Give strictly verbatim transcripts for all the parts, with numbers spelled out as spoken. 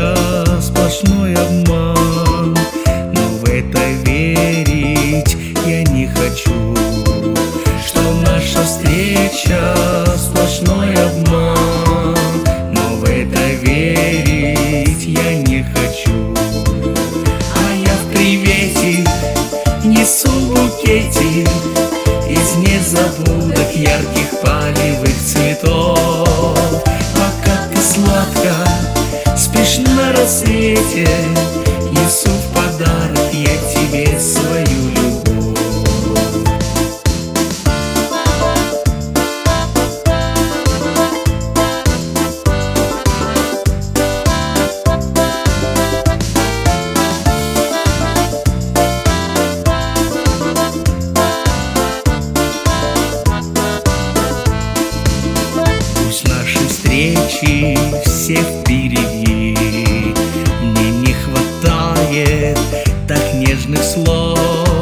встреча сплошной обман, но в это верить я не хочу. Что наша встреча сплошной обман, но в это верить я не хочу. А я в приветик несу букетик из незабудок ярких палевых цветов. Пока ты сладко спишь на рассвете, несу в подарок я тебе свою любовь. Пусть наши встречи все впереди, мне не хватает так нежных слов.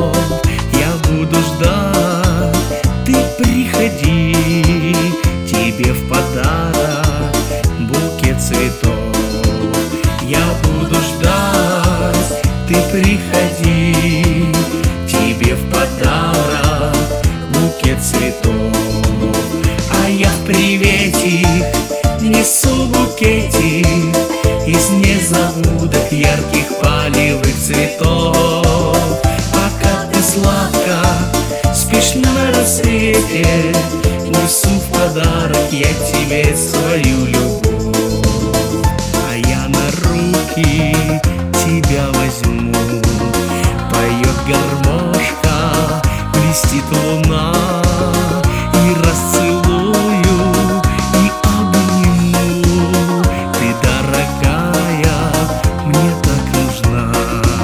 Я буду ждать, ты приходи, тебе в подарок букет цветов. Я буду ждать, ты приходи, тебе в подарок букет цветов. А я в приветик несу букетик из незабудок ярких палевых цветов. Пока ты сладко спишь на рассвете, несу в подарок я тебе свою любовь. А я на руки тебя возьму, поет гармошка, блестит луна, и расцелую, и обниму. Ты, дорогая, мне так нужна,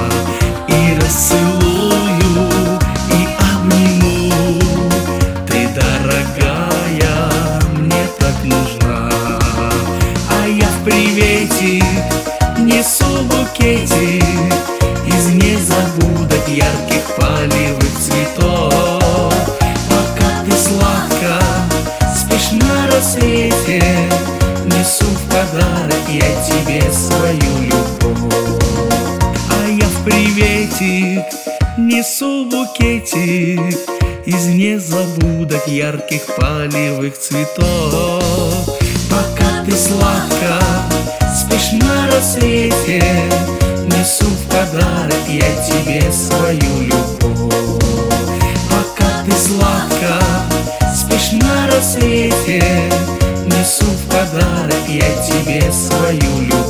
и расцелую, и обниму. Ты, дорогая, мне так нужна. А я в приветик несу букетик из незабудок ярких палевых цветов. Пока ты сладко спишь на рассвете, несу в подарок я тебе свою любовь. А я в приветик несу букетик из незабудок ярких палевых цветов. Пока ты сладко спишь на рассвете, несу в подарок я тебе свою любовь. Пока ты сладко спишь на рассвете, несу в подарок я тебе свою любовь.